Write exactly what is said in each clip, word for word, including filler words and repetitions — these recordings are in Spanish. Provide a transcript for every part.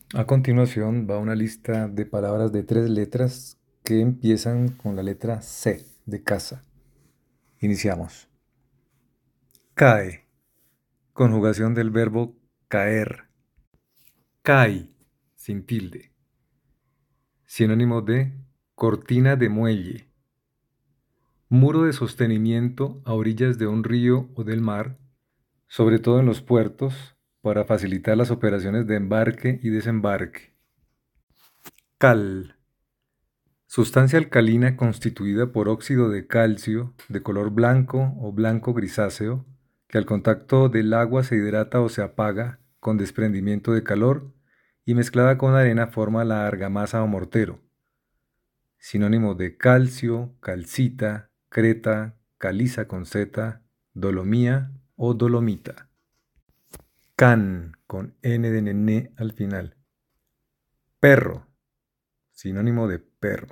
A continuación va una lista de palabras de tres letras que empiezan con la letra C de casa. Iniciamos. Cae. Conjugación del verbo caer. Cai, sin tilde. Sinónimo de cortina de muelle. Muro de sostenimiento a orillas de un río o del mar, sobre todo en los puertos, para facilitar las operaciones de embarque y desembarque. Cal. Sustancia alcalina constituida por óxido de calcio de color blanco o blanco grisáceo, que al contacto del agua se hidrata o se apaga con desprendimiento de calor y mezclada con arena forma la argamasa o mortero. Sinónimo de calcio, calcita, creta, caliza con z, dolomía o dolomita. Can, con n de nené al final. Perro, sinónimo de perro.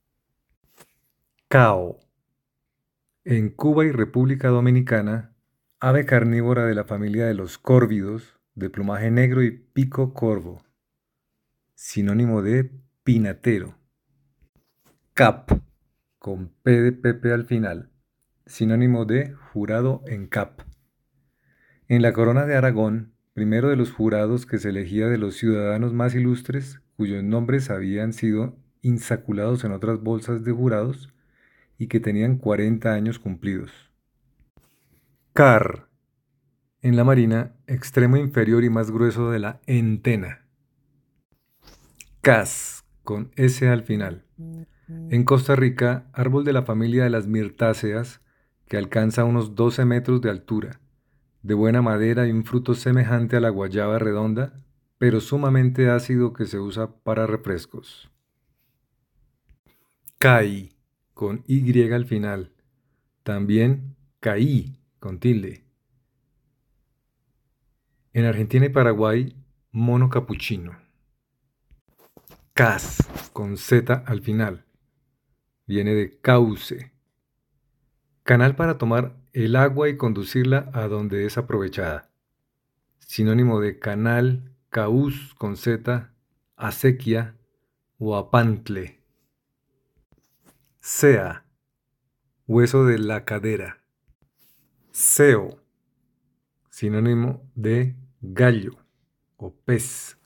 Cao. En Cuba y República Dominicana, ave carnívora de la familia de los córvidos, de plumaje negro y pico corvo. Sinónimo de pinatero. Cap, con P de Pepe al final. Sinónimo de jurado en cap. En la corona de Aragón, primero de los jurados que se elegía de los ciudadanos más ilustres, cuyos nombres habían sido insaculados en otras bolsas de jurados y que tenían cuarenta años cumplidos. Car. En la marina, extremo inferior y más grueso de la entena. Cas, con S al final. En Costa Rica, árbol de la familia de las mirtáceas, que alcanza unos doce metros de altura, de buena madera y un fruto semejante a la guayaba redonda, pero sumamente ácido que se usa para refrescos. Cai, con Y al final. También caí, con tilde. En Argentina y Paraguay, mono capuchino. Cas, con Z al final. Viene de cauce. Canal para tomar el agua y conducirla a donde es aprovechada. Sinónimo de canal, caús con Z, acequia o apantle. Sea, hueso de la cadera. Seo, sinónimo de gallo o pez.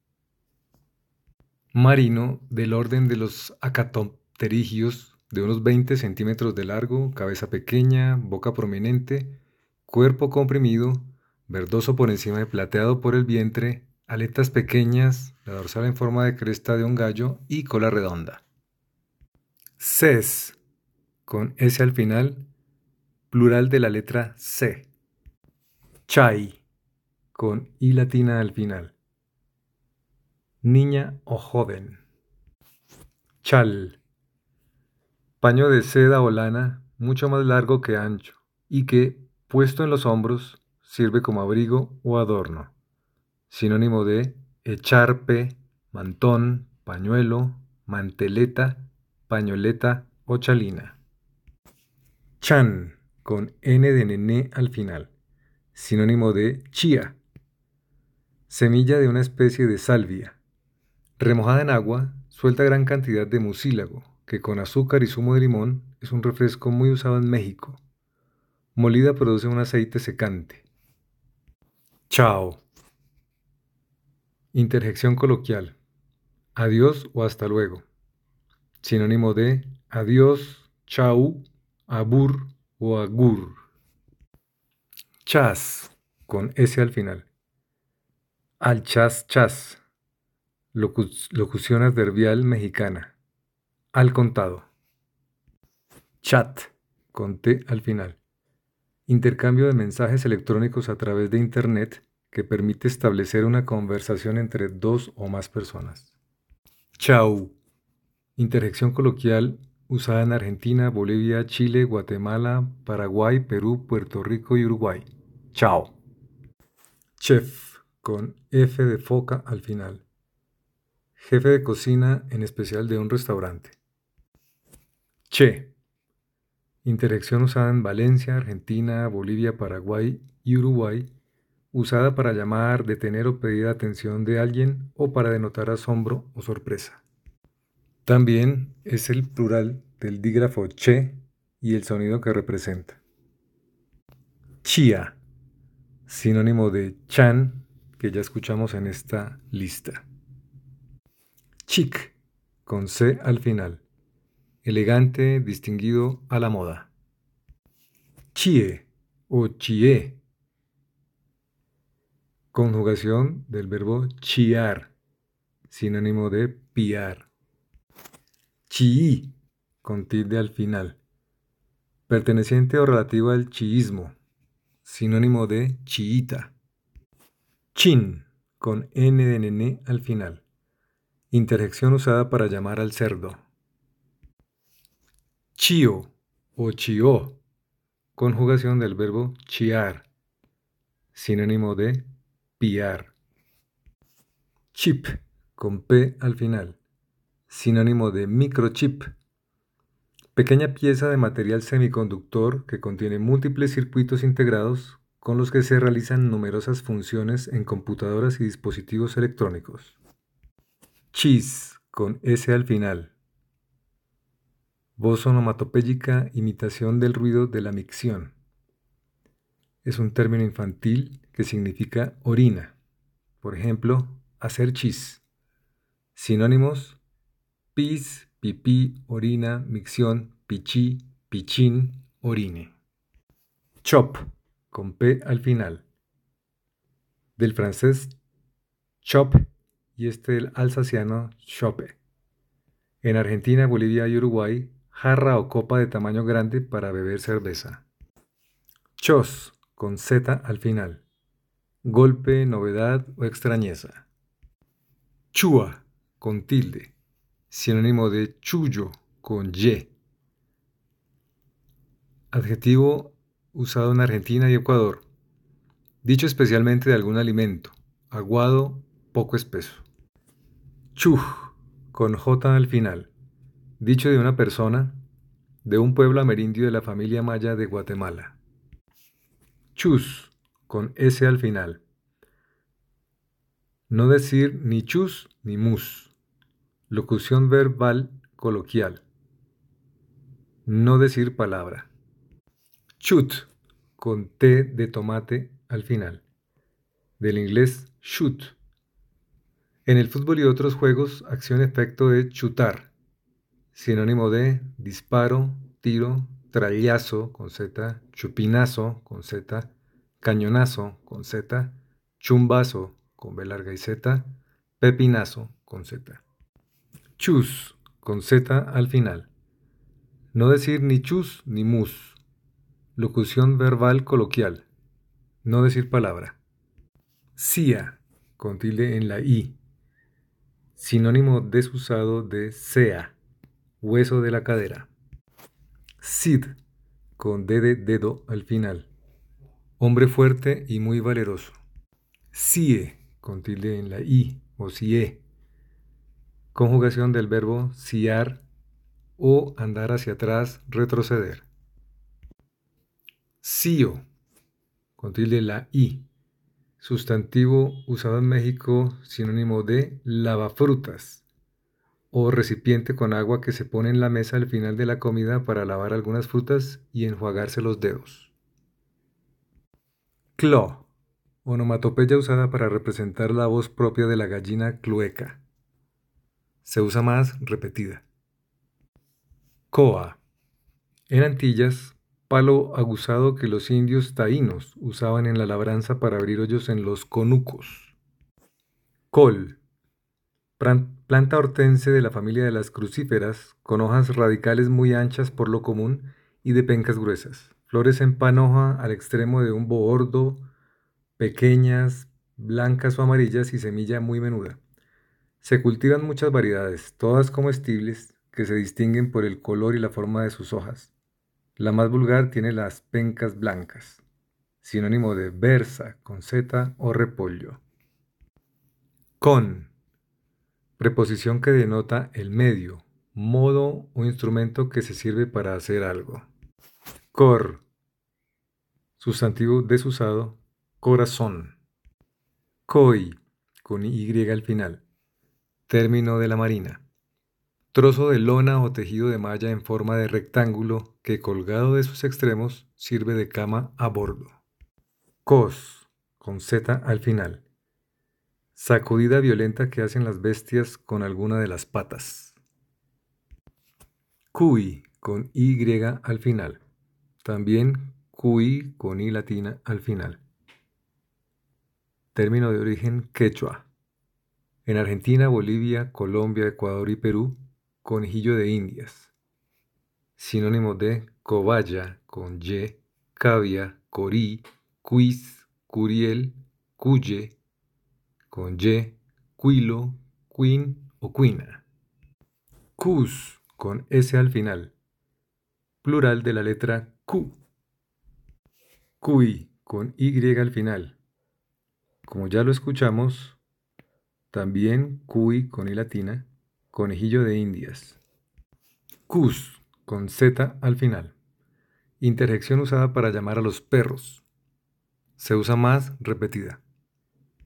Marino del orden de los acatopterigios, de unos veinte centímetros de largo, cabeza pequeña, boca prominente, cuerpo comprimido, verdoso por encima de plateado por el vientre, aletas pequeñas, la dorsal en forma de cresta de un gallo y cola redonda. Ces, con S al final, plural de la letra C. Chai, con I latina al final. Niña o joven. Chal. Paño de seda o lana mucho más largo que ancho y que, puesto en los hombros, sirve como abrigo o adorno. Sinónimo de echarpe, mantón, pañuelo, manteleta, pañoleta o chalina. Chan, con N de nené al final. Sinónimo de chía. Semilla de una especie de salvia. Remojada en agua, suelta gran cantidad de mucílago, que con azúcar y zumo de limón es un refresco muy usado en México. Molida produce un aceite secante. Chao. Interjección coloquial. Adiós o hasta luego. Sinónimo de adiós, chau, abur o agur. Chas, con S al final. Al chas chas. Locu locución adverbial mexicana. Al contado. Chat, con T al final. Intercambio de mensajes electrónicos a través de Internet que permite establecer una conversación entre dos o más personas. Chau. Interjección coloquial usada en Argentina, Bolivia, Chile, Guatemala, Paraguay, Perú, Puerto Rico y Uruguay. Chao. Chef, con F de foca al final. Jefe de cocina, en especial de un restaurante. Che. Interjección usada en Valencia, Argentina, Bolivia, Paraguay y Uruguay, usada para llamar, detener o pedir atención de alguien o para denotar asombro o sorpresa. También es el plural del dígrafo che y el sonido que representa. Chía, sinónimo de chan, que ya escuchamos en esta lista. Chic, con C al final. Elegante, distinguido, a la moda. Chie o chie, conjugación del verbo chiar, sinónimo de piar. Chií, con tilde al final. Perteneciente o relativo al chiismo, sinónimo de chiita. Chin, con N de nené al final. Interjección usada para llamar al cerdo. Chío o chió, conjugación del verbo chiar, sinónimo de piar. Chip, con P al final, sinónimo de microchip. Pequeña pieza de material semiconductor que contiene múltiples circuitos integrados con los que se realizan numerosas funciones en computadoras y dispositivos electrónicos. Chis, con S al final. Voz onomatopéyica, imitación del ruido de la micción. Es un término infantil que significa orina. Por ejemplo, hacer chis. Sinónimos: pis, pipí, orina, micción, pichí, pichín, orine. Chop, con P al final. Del francés chop y este del alsaciano chope. En Argentina, Bolivia y Uruguay, jarra o copa de tamaño grande para beber cerveza. Chos, con Z al final. Golpe, novedad o extrañeza. Chua, con tilde. Sinónimo de chullo, con Y. Adjetivo usado en Argentina y Ecuador. Dicho especialmente de algún alimento. Aguado, poco espeso. Chuj, con J al final. Dicho de una persona, de un pueblo amerindio de la familia maya de Guatemala. Chus, con S al final. No decir ni chus ni mus. Locución verbal coloquial. No decir palabra. Chut, con T de tomate al final. Del inglés shoot. En el fútbol y otros juegos, acción-efecto de chutar. Sinónimo de disparo, tiro, trallazo con Z, chupinazo con Z, cañonazo con Z, chumbazo con B larga y Z, pepinazo con Z. Chus, con Z al final. No decir ni chus ni mus. Locución verbal coloquial. No decir palabra. Cia, con tilde en la I. Sinónimo desusado de sea, hueso de la cadera. Cid, con D de dedo al final. Hombre fuerte y muy valeroso. Cie, con tilde en la I o cie. Conjugación del verbo ciar o andar hacia atrás, retroceder. Cio, con tilde en la I. Sustantivo usado en México, sinónimo de lavafrutas o recipiente con agua que se pone en la mesa al final de la comida para lavar algunas frutas y enjuagarse los dedos. Clo, onomatopeya usada para representar la voz propia de la gallina clueca. Se usa más repetida. Coa, en Antillas, palo aguzado que los indios taínos usaban en la labranza para abrir hoyos en los conucos. Col, planta hortense de la familia de las crucíferas, con hojas radicales muy anchas por lo común y de pencas gruesas. Flores en panoja al extremo de un bordo, pequeñas, blancas o amarillas y semilla muy menuda. Se cultivan muchas variedades, todas comestibles, que se distinguen por el color y la forma de sus hojas. La más vulgar tiene las pencas blancas, sinónimo de berza con Z o repollo. Con, preposición que denota el medio, modo o instrumento que se sirve para hacer algo. Cor, sustantivo desusado, corazón. Coi, con Y al final. Término de la marina. Trozo de lona o tejido de malla en forma de rectángulo que colgado de sus extremos sirve de cama a bordo. Cos, con Z al final. Sacudida violenta que hacen las bestias con alguna de las patas. Cui, con Y al final. También cui con I latina al final. Término de origen quechua. En Argentina, Bolivia, Colombia, Ecuador y Perú, conejillo de Indias. Sinónimo de cobaya con Y, cavia, corí, cuis, curiel, cuye, con Y, cuilo, cuin o cuina. Cus, con S al final. Plural de la letra Q. Cuy, con Y al final. Como ya lo escuchamos, también cuy con I latina, conejillo de Indias. Cus, con Z al final. Interjección usada para llamar a los perros. Se usa más repetida.